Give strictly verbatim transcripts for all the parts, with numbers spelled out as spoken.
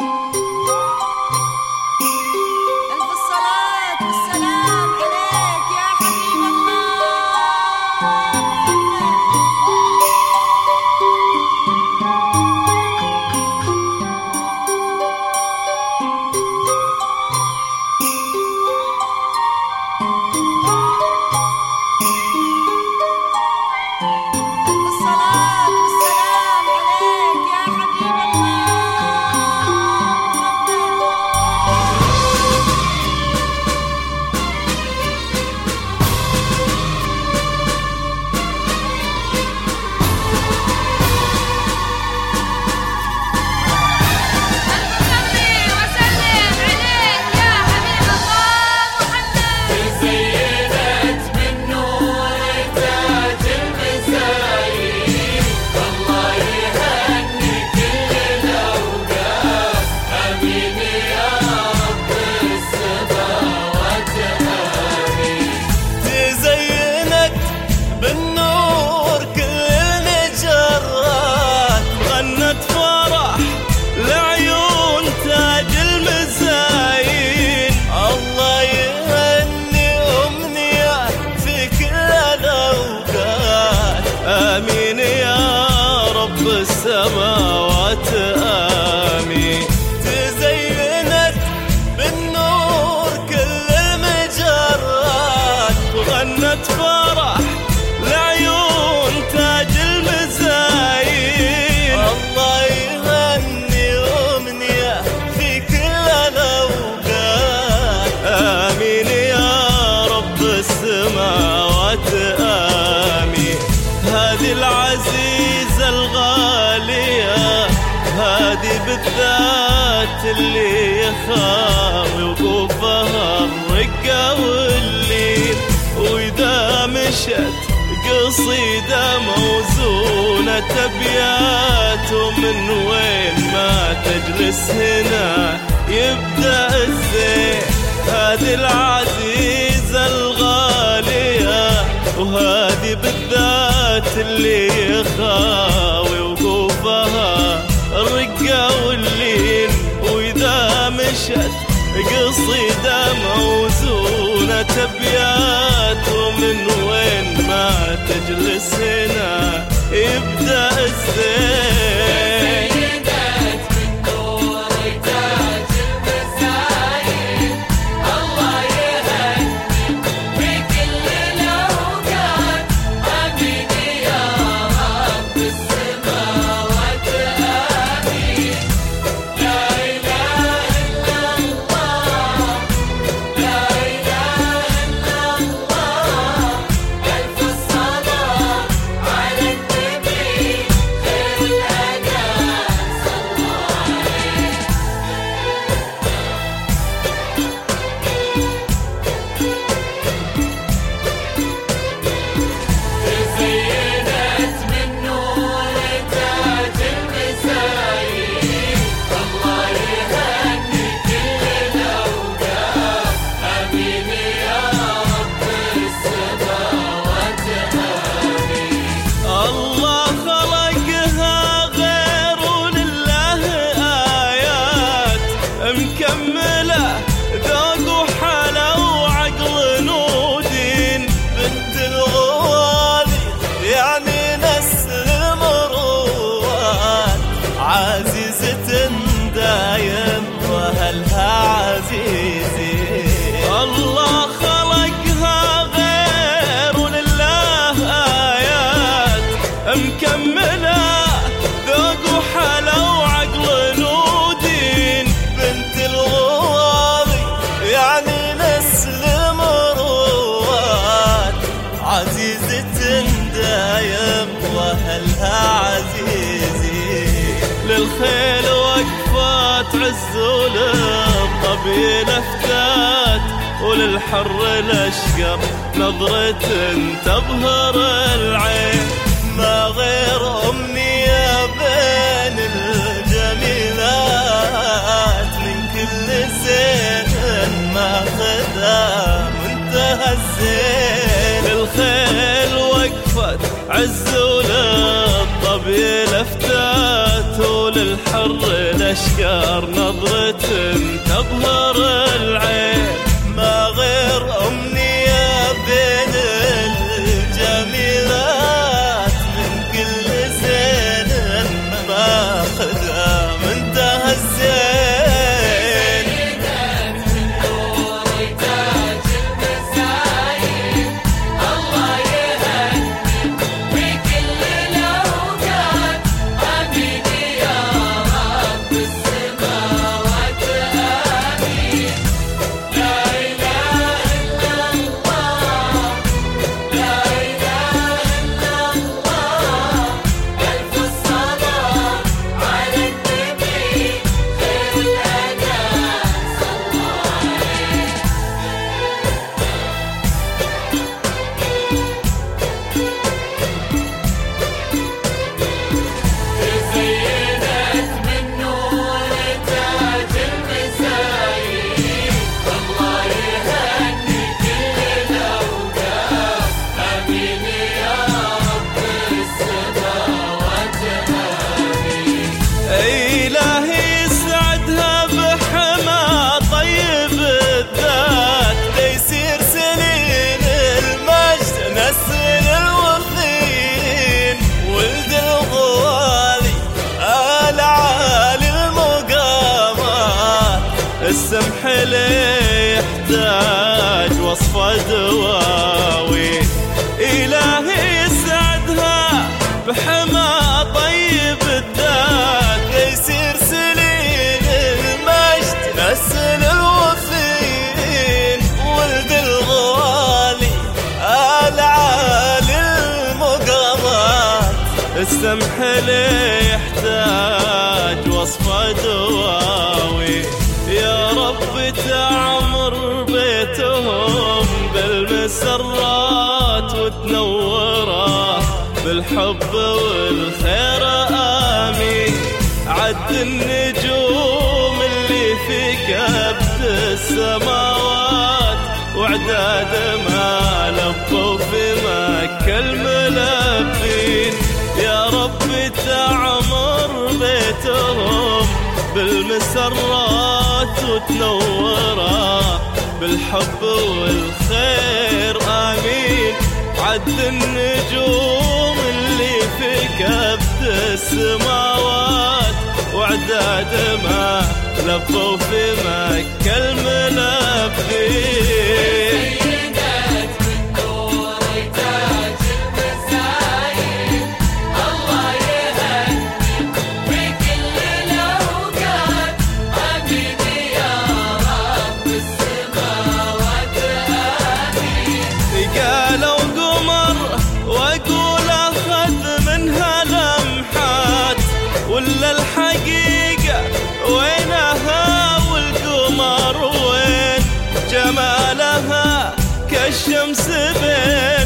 السماوات آمين. تزينت بالنور كل المجرات وغنت فرح لعيون تاج المزايين. الله يهني أمنية في كل الأوقات آمين يا رب السماوات آمين. هذه العزيزة الغالية هذه بالذات اللي يخاوي وقوفها الرقة واللين. وإذا مشت قصيدة موزونة أبيات ومن وين ما تجلس هنا يبدأ الزين. هذه العزيزة الغالية وهذه بالذات اللي يخاوي وقوفها الرقة واللين. وإذا مشت قصيدة موزونة أبيات ومن وين ما تجلس هنا يبدأ الزين. مكملة ذوق وحلا وعقل نودين. بنت الغوالي يعني نسل المروات عزيزة دايم وأهلها عزيزين. الله خلقها غير ولله آيات مكملة ذوق وحلا وعقل نودين. بنت الغوالي يعني نسل مروات عزيزة دايم وأهلها عزيزين. للخيل وقفات عز وللظبي لفتات وللحر الأشقر نظرة تبهر العين. ما غير أمنية بين الجميلات من كل زين ما خذا منتهى الزين. الخيل وقفت عز وللظبي لفتات وللحر الأشقر غير نظرة تبهر العين، ما غير أمنية بين الجميلات من كل زين ماخذها منتهى الزين. تاج المسايب الله يهنيك بكل الأوقات، آمين يا رب السماوات آمين. لا إله إلا الله، لا إله إلا الله، ألف الصلاة على النبي خير الأنام صلى عليه. تزينت من نور تاج المسايب الله يهني كل الأوقات، آمين يا رب السماوات آمين. إلهي يسعدها بحما طيب الذات، ليصير سنين المجد نسل الوثين، ولد الغوالي آل عالي المقامات، السمح لي يحتاج وصفة دواوين. إلهي يسعدها بحما طيب الذات، ليصير سنين المجد نسل الوفين، ولد الغوالي آل عالي المقامات، السمح لي يحتاج وصفة دواوي. يا رب تعمر بيتهم بالمسرات وتنوره بالحب والخير آمين. عد النجوم اللي في كبد السماوات، وعداد ما لبوا في مكة الملبين. يا رب تعمر بيتهم بالمسرات وتنوره بالحب والخير آمين. عد النجوم اللي في كبد السماوات، وعداد ما لبوا في مكة الملبين. تزينت من نور تاج المسايب الله يهنيك بكل الأوقات، آمين يا رب السماوات آمين. قالوا قمر واقول اخذ منها لمحات، ولا الحقيقة وينها والقمر وين؟ جمالها كالشمس بين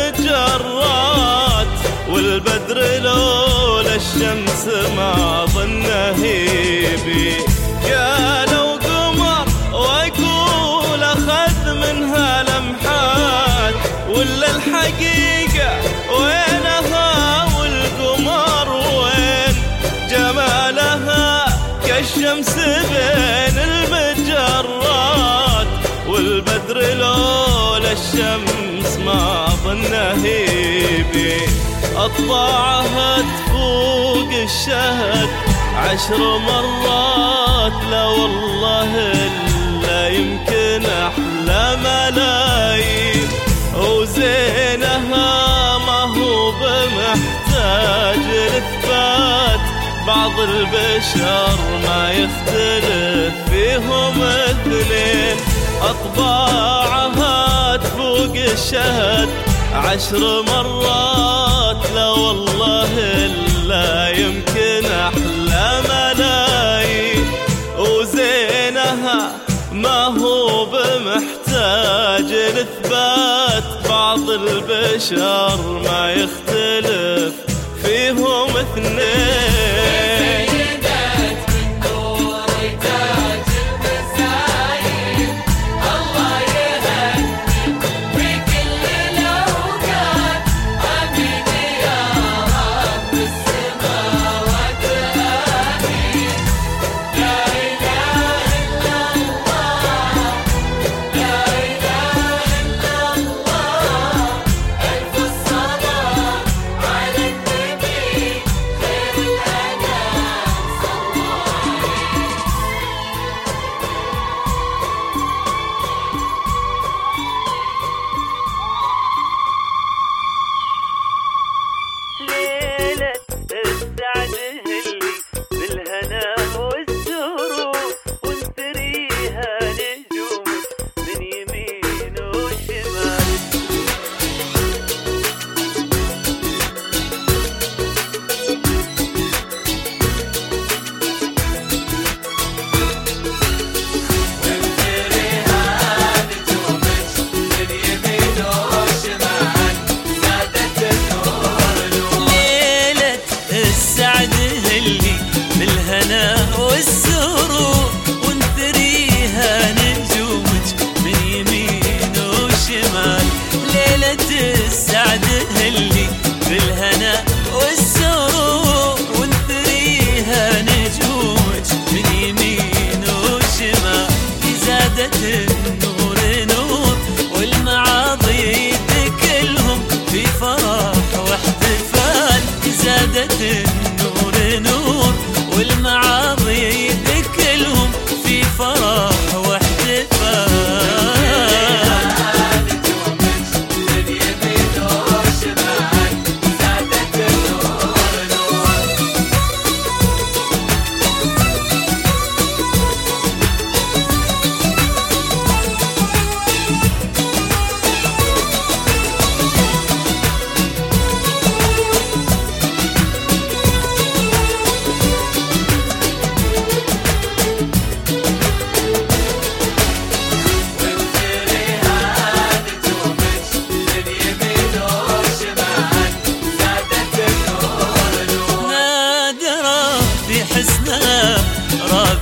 المجرات، والبدر لولا الشمس ما ظنه يبي. قالوا قمر واقول اخذ منها لمحات، ولا الحقيقة وينها والقمر وين؟ جمالها كالشمس بين المجرات، والبدر لولا الشمس ما ظنه يبي. أطباعها تفوق الشهد عشر مرات، لا والله إلا يمكن أحلى ملايين. وزينها ما هو بمحتاج الإثبات، بعض البشر ما يختلف فيهم اثنين. أطباعها تفوق الشهد عشر مرات، لا والله إلا يمكن أحلى ملايين. وزينها ما هو بمحتاج الإثبات، بعض البشر ما يختلف فيهم اثنين. تزينت من نور تاج المسايب الله يهنيك بكل الأوقات، آمين يا رب السماوات آمين. لا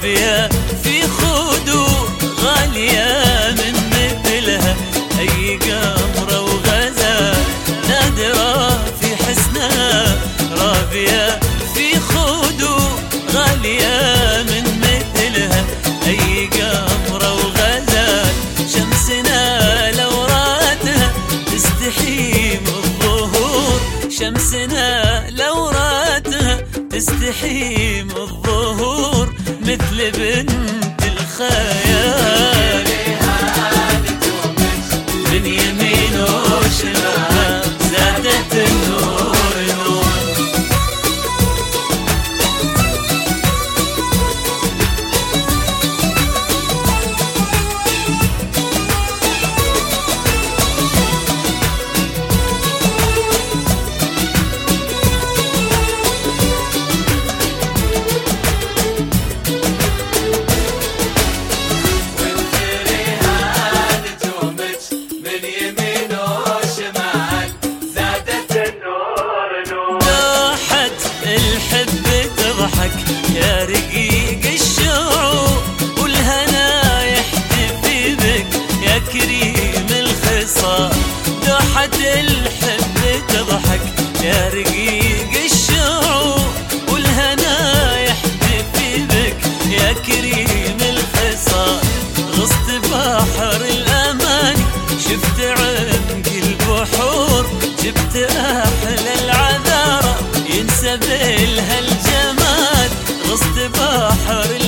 رابية في خدود غالية من مثلها أي قمرة وغزال نادرة في حسنها. رابية في خدود غالية من مثلها أي قمرة وغزال. شمسنا لو راتها تستحي من الظهور. شمسنا لو راتها تستحي من الظهور مثل بنت الخيال. من يمين وشمال زادت النور نور. يا رقيق الشعور والهنا يحتفي بك يا كريم الخصال. دوحة الحب تضحك يا رقيق الشعور والهنا يحتفي بك يا كريم الخصال. غصت بحر الأماني شفت عمق البحور. جبت أحلى العذارى ينسب لها الجمال. غصت بحر